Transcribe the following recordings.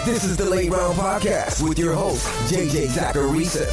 This is the Late Round Podcast with your host, JJ Zachariason.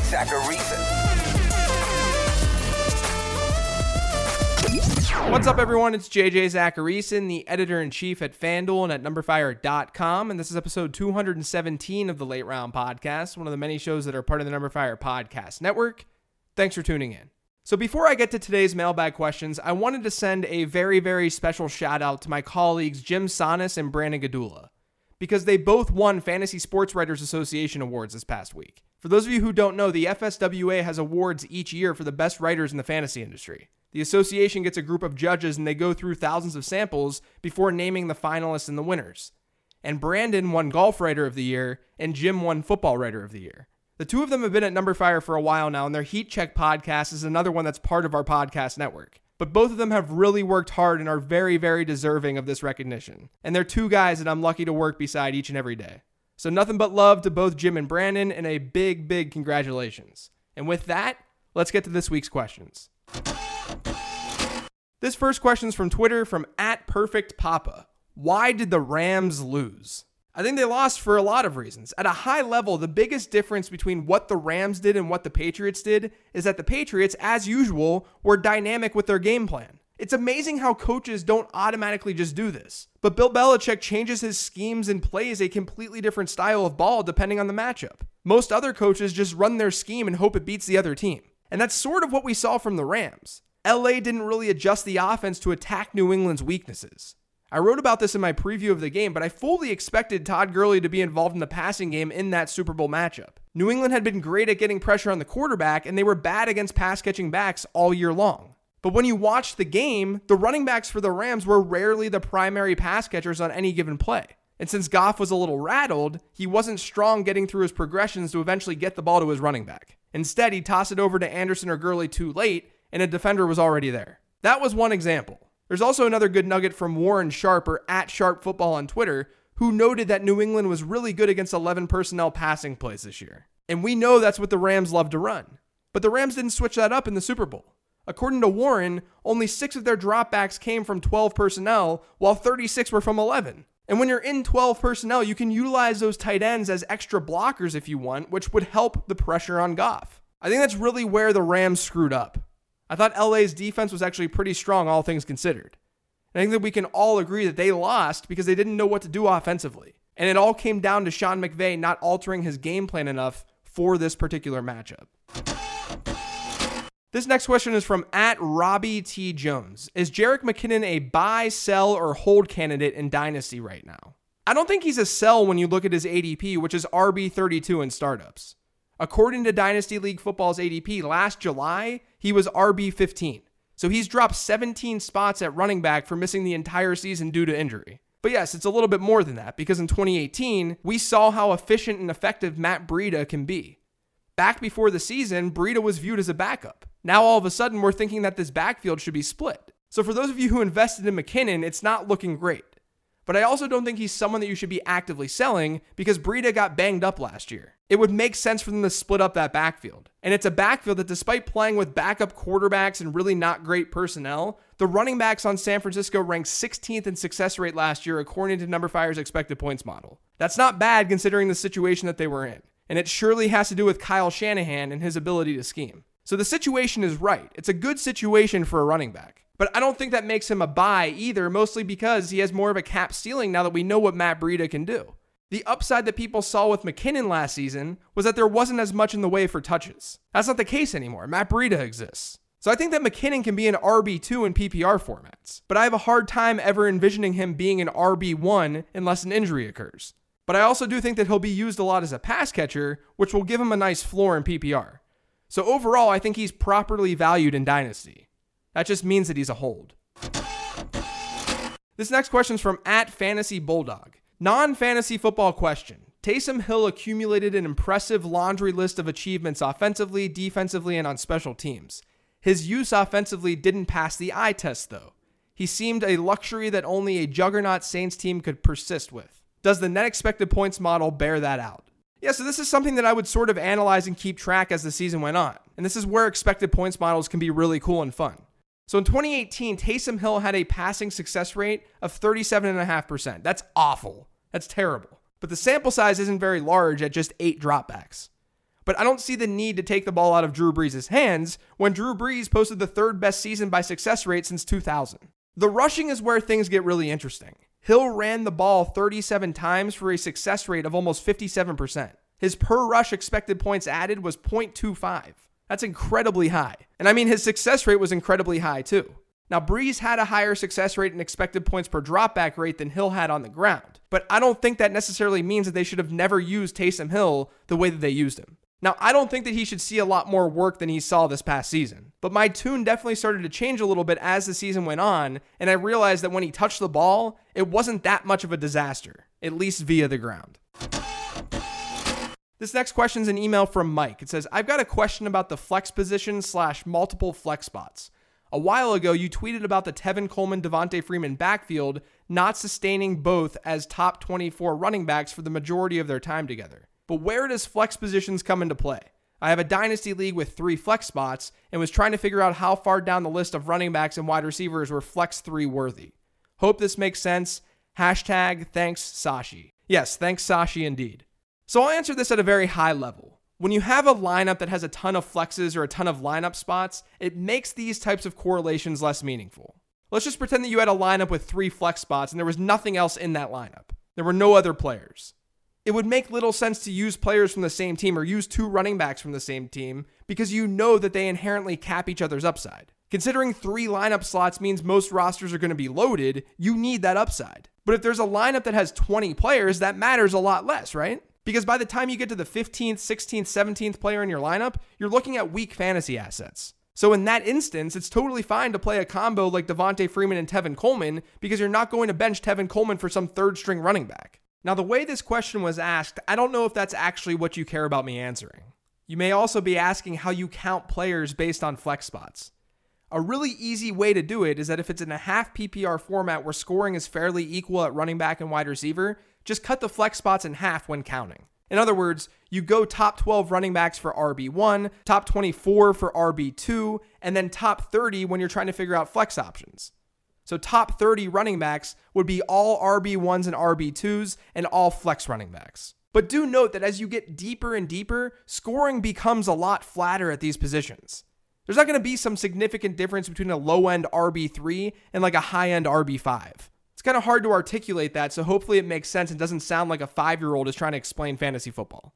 What's up, everyone? It's JJ Zachariason, the editor-in-chief at FanDuel and at NumberFire.com, and this is episode 217 of the Late Round Podcast, one of the many shows that are part of the NumberFire Podcast Network. Thanks for tuning in. So before I get to today's mailbag questions, I wanted to send a very, very special shout-out to my colleagues Jim Sonis and Brandon Gadula, because they both won Fantasy Sports Writers Association awards this past week. For those of you who don't know, the FSWA has awards each year for the best writers in the fantasy industry. The association gets a group of judges and they go through thousands of samples before naming the finalists and the winners. And Brandon won Golf Writer of the Year and Jim won Football Writer of the Year. The two of them have been at NumberFire for a while now, and their Heat Check podcast is another one that's part of our podcast network. But both of them have really worked hard and are very, very deserving of this recognition. And they're two guys that I'm lucky to work beside each and every day. So nothing but love to both Jim and Brandon, and a big, big congratulations. And with that, let's get to this week's questions. This first question is from Twitter from @PerfectPapa. Why did the Rams lose? I think they lost for a lot of reasons. At a high level, the biggest difference between what the Rams did and what the Patriots did is that the Patriots, as usual, were dynamic with their game plan. It's amazing how coaches don't automatically just do this. But Bill Belichick changes his schemes and plays a completely different style of ball depending on the matchup. Most other coaches just run their scheme and hope it beats the other team. And that's sort of what we saw from the Rams. LA didn't really adjust the offense to attack New England's weaknesses. I wrote about this in my preview of the game, but I fully expected Todd Gurley to be involved in the passing game in that Super Bowl matchup. New England had been great at getting pressure on the quarterback, and they were bad against pass-catching backs all year long. But when you watched the game, the running backs for the Rams were rarely the primary pass catchers on any given play. And since Goff was a little rattled, he wasn't strong getting through his progressions to eventually get the ball to his running back. Instead, he tossed it over to Anderson or Gurley too late, and a defender was already there. That was one example. There's also another good nugget from Warren Sharp, or @SharpFootball on Twitter, who noted that New England was really good against 11 personnel passing plays this year. And we know that's what the Rams love to run. But the Rams didn't switch that up in the Super Bowl. According to Warren, only 6 of their dropbacks came from 12 personnel, while 36 were from 11. And when you're in 12 personnel, you can utilize those tight ends as extra blockers if you want, which would help the pressure on Goff. I think that's really where the Rams screwed up. I thought LA's defense was actually pretty strong, all things considered. And I think that we can all agree that they lost because they didn't know what to do offensively. And it all came down to Sean McVay not altering his game plan enough for this particular matchup. This next question is from @Robbie T. Jones. Is Jerick McKinnon a buy, sell, or hold candidate in Dynasty right now? I don't think he's a sell when you look at his ADP, which is RB32 in startups. According to Dynasty League Football's ADP, last July, he was RB15. So he's dropped 17 spots at running back for missing the entire season due to injury. But yes, it's a little bit more than that, because in 2018, we saw how efficient and effective Matt Breida can be. Back before the season, Breida was viewed as a backup. Now all of a sudden, we're thinking that this backfield should be split. So for those of you who invested in McKinnon, it's not looking great. But I also don't think he's someone that you should be actively selling because Breida got banged up last year. It would make sense for them to split up that backfield. And it's a backfield that, despite playing with backup quarterbacks and really not great personnel, the running backs on San Francisco ranked 16th in success rate last year according to NumberFire's expected points model. That's not bad considering the situation that they were in. And it surely has to do with Kyle Shanahan and his ability to scheme. So the situation is right. It's a good situation for a running back. But I don't think that makes him a buy either, mostly because he has more of a cap ceiling now that we know what Matt Breida can do. The upside that people saw with McKinnon last season was that there wasn't as much in the way for touches. That's not the case anymore. Matt Breida exists. So I think that McKinnon can be an RB2 in PPR formats, but I have a hard time ever envisioning him being an RB1 unless an injury occurs. But I also do think that he'll be used a lot as a pass catcher, which will give him a nice floor in PPR. So overall, I think he's properly valued in Dynasty. That just means that he's a hold. This next question is from @FantasyBulldog. Non-fantasy football question. Taysom Hill accumulated an impressive laundry list of achievements offensively, defensively, and on special teams. His use offensively didn't pass the eye test, though. He seemed a luxury that only a juggernaut Saints team could persist with. Does the net expected points model bear that out? Yeah, so this is something that I would sort of analyze and keep track as the season went on. And this is where expected points models can be really cool and fun. So in 2018, Taysom Hill had a passing success rate of 37.5%. That's awful. That's terrible. but the sample size isn't very large at just 8 dropbacks. But I don't see the need to take the ball out of Drew Brees' hands when Drew Brees posted the 3rd best season by success rate since 2000. The rushing is where things get really interesting. Hill ran the ball 37 times for a success rate of almost 57%. His per rush expected points added was 0.25. That's incredibly high. And I mean, his success rate was incredibly high too. Now, Brees had a higher success rate and expected points per dropback rate than Hill had on the ground, but I don't think that necessarily means that they should have never used Taysom Hill the way that they used him. Now, I don't think that he should see a lot more work than he saw this past season, but my tune definitely started to change a little bit as the season went on, and I realized that when he touched the ball, it wasn't that much of a disaster, at least via the ground. This next question is an email from Mike. It says, I've got a question about the flex position / multiple flex spots. A while ago, you tweeted about the Tevin Coleman, Devontae Freeman backfield not sustaining both as top 24 running backs for the majority of their time together. But where does flex positions come into play? I have a dynasty league with 3 flex spots and was trying to figure out how far down the list of running backs and wide receivers were flex 3 worthy. Hope this makes sense. Hashtag thanks Sashi. Yes, thanks Sashi indeed. So I'll answer this at a very high level. When you have a lineup that has a ton of flexes or a ton of lineup spots, it makes these types of correlations less meaningful. Let's just pretend that you had a lineup with 3 flex spots and there was nothing else in that lineup. There were no other players. It would make little sense to use players from the same team or use 2 running backs from the same team because you know that they inherently cap each other's upside. Considering 3 lineup slots means most rosters are going to be loaded, you need that upside. But if there's a lineup that has 20 players, that matters a lot less, right? Because by the time you get to the 15th, 16th, 17th player in your lineup, you're looking at weak fantasy assets. So in that instance, it's totally fine to play a combo like Devontae Freeman and Tevin Coleman because you're not going to bench Tevin Coleman for some 3rd string running back. Now, the way this question was asked, I don't know if that's actually what you care about me answering. You may also be asking how you count players based on flex spots. A really easy way to do it is that if it's in a half PPR format where scoring is fairly equal at running back and wide receiver, just cut the flex spots in half when counting. In other words, you go top 12 running backs for RB1, top 24 for RB2, and then top 30 when you're trying to figure out flex options. So top 30 running backs would be all RB1s and RB2s and all flex running backs. But do note that as you get deeper and deeper, scoring becomes a lot flatter at these positions. There's not going to be some significant difference between a low-end RB3 and like a high-end RB5. It's kind of hard to articulate that, so hopefully it makes sense and doesn't sound like a 5-year-old is trying to explain fantasy football.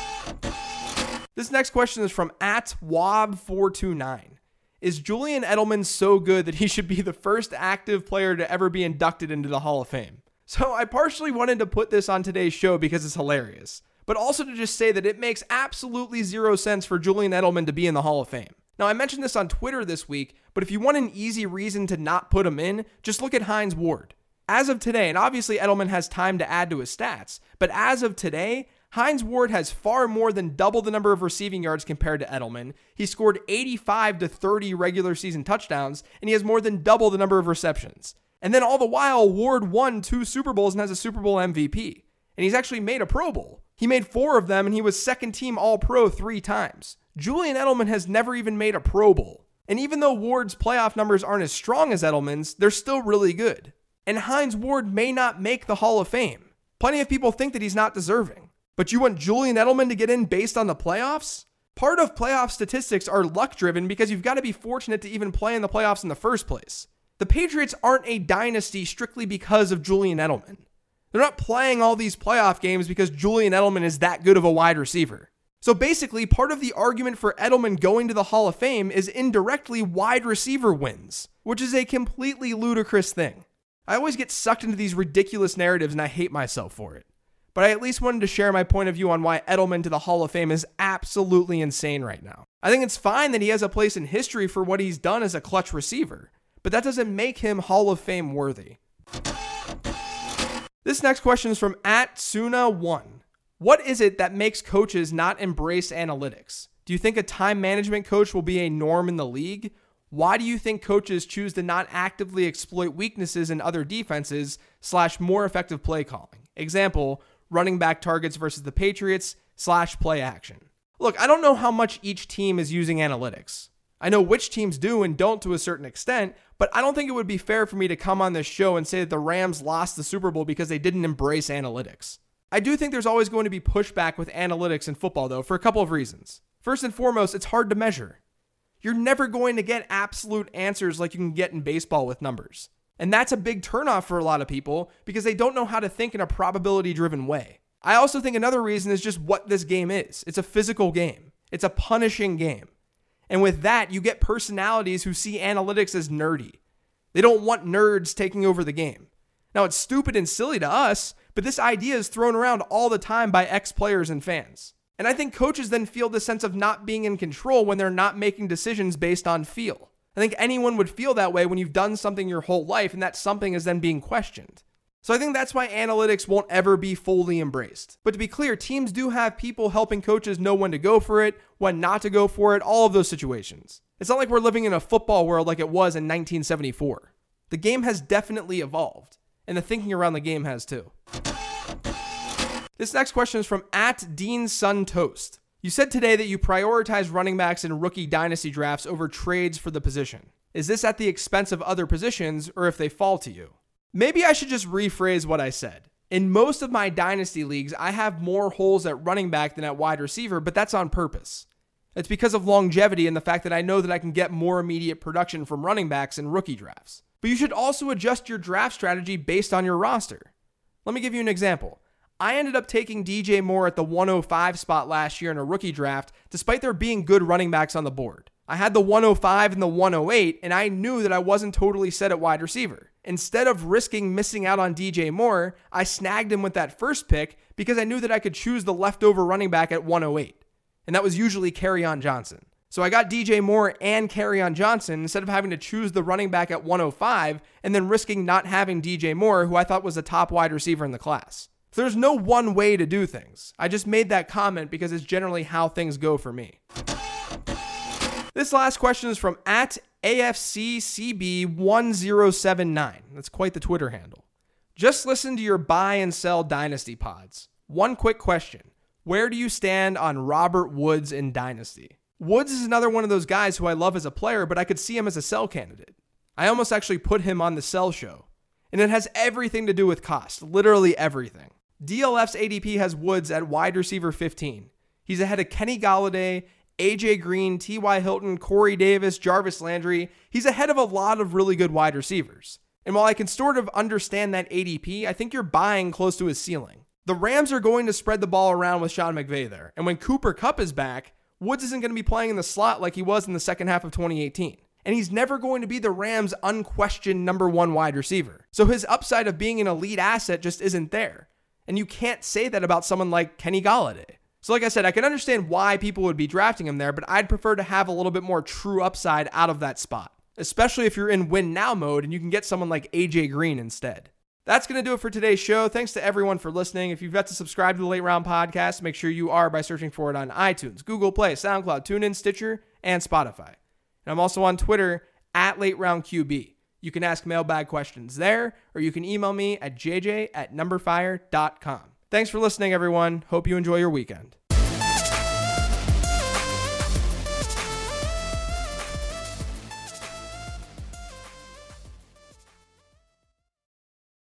This next question is from @WAB429. Is Julian Edelman so good that he should be the first active player to ever be inducted into the Hall of Fame? So I partially wanted to put this on today's show because it's hilarious, but also to just say that it makes absolutely 0 sense for Julian Edelman to be in the Hall of Fame. Now, I mentioned this on Twitter this week, but if you want an easy reason to not put him in, just look at Hines Ward. As of today, and obviously Edelman has time to add to his stats, but as of today, Hines Ward has far more than double the number of receiving yards compared to Edelman. He scored 85 to 30 regular season touchdowns, and he has more than double the number of receptions. And then all the while, Ward won 2 Super Bowls and has a Super Bowl MVP. And he's actually made a Pro Bowl. He made 4 of them, and he was second team All-Pro 3 times. Julian Edelman has never even made a Pro Bowl. And even though Ward's playoff numbers aren't as strong as Edelman's, they're still really good. And Hines Ward may not make the Hall of Fame. Plenty of people think that he's not deserving. But you want Julian Edelman to get in based on the playoffs? Part of playoff statistics are luck-driven because you've got to be fortunate to even play in the playoffs in the first place. The Patriots aren't a dynasty strictly because of Julian Edelman. They're not playing all these playoff games because Julian Edelman is that good of a wide receiver. So basically, part of the argument for Edelman going to the Hall of Fame is indirectly wide receiver wins, which is a completely ludicrous thing. I always get sucked into these ridiculous narratives and I hate myself for it. But I at least wanted to share my point of view on why Edelman to the Hall of Fame is absolutely insane right now. I think it's fine that he has a place in history for what he's done as a clutch receiver, but that doesn't make him Hall of Fame worthy. This next question is from @Suna1. What is it that makes coaches not embrace analytics? Do you think a time management coach will be a norm in the league? Why do you think coaches choose to not actively exploit weaknesses in other defenses / more effective play calling? Example, running back targets versus the Patriots / play action. Look, I don't know how much each team is using analytics. I know which teams do and don't to a certain extent, but I don't think it would be fair for me to come on this show and say that the Rams lost the Super Bowl because they didn't embrace analytics. I do think there's always going to be pushback with analytics in football, though, for a couple of reasons. First and foremost, it's hard to measure. You're never going to get absolute answers like you can get in baseball with numbers. And that's a big turnoff for a lot of people because they don't know how to think in a probability-driven way. I also think another reason is just what this game is. It's a physical game. It's a punishing game. And with that, you get personalities who see analytics as nerdy. They don't want nerds taking over the game. Now, it's stupid and silly to us, but this idea is thrown around all the time by ex-players and fans. And I think coaches then feel the sense of not being in control when they're not making decisions based on feel. I think anyone would feel that way when you've done something your whole life and that something is then being questioned. So I think that's why analytics won't ever be fully embraced. But to be clear, teams do have people helping coaches know when to go for it, when not to go for it, all of those situations. It's not like we're living in a football world like it was in 1974. The game has definitely evolved, and the thinking around the game has too. This next question is from @DeanSunToast. You said today that you prioritize running backs in rookie dynasty drafts over trades for the position. Is this at the expense of other positions or if they fall to you? Maybe I should just rephrase what I said. In most of my dynasty leagues, I have more holes at running back than at wide receiver, but that's on purpose. It's because of longevity and the fact that I know that I can get more immediate production from running backs in rookie drafts. But you should also adjust your draft strategy based on your roster. Let me give you an example. I ended up taking DJ Moore at the 105 spot last year in a rookie draft, despite there being good running backs on the board. I had the 105 and the 108, and I knew that I wasn't totally set at wide receiver. Instead of risking missing out on DJ Moore, I snagged him with that first pick because I knew that I could choose the leftover running back at 108. And that was usually Kerryon Johnson. So I got DJ Moore and Kerryon Johnson instead of having to choose the running back at 105 and then risking not having DJ Moore, who I thought was a top wide receiver in the class. So there's no one way to do things. I just made that comment because it's generally how things go for me. This last question is from @AFCCB1079. That's quite the Twitter handle. Just listen to your buy and sell dynasty pods. One quick question. Where do you stand on Robert Woods in dynasty? Woods is another one of those guys who I love as a player, but I could see him as a sell candidate. I almost actually put him on the sell show. And it has everything to do with cost. Literally everything. DLF's ADP has Woods at wide receiver 15. He's ahead of Kenny Golladay, AJ Green, T.Y. Hilton, Corey Davis, Jarvis Landry. He's ahead of a lot of really good wide receivers. And while I can sort of understand that ADP, I think you're buying close to his ceiling. The Rams are going to spread the ball around with Sean McVay there. And when Cooper Kupp is back, Woods isn't going to be playing in the slot like he was in the second half of 2018. And he's never going to be the Rams' unquestioned number one wide receiver. So his upside of being an elite asset just isn't there. And you can't say that about someone like Kenny Golladay. So like I said, I can understand why people would be drafting him there, but I'd prefer to have a little bit more true upside out of that spot, especially if you're in win now mode and you can get someone like AJ Green instead. That's going to do it for today's show. Thanks to everyone for listening. If you've got to subscribe to the Late Round Podcast, make sure you are by searching for it on iTunes, Google Play, SoundCloud, TuneIn, Stitcher, and Spotify. And I'm also on Twitter @LateRoundQB. You can ask mailbag questions there, or you can email me at jj@numberfire.com. Thanks for listening, everyone. Hope you enjoy your weekend.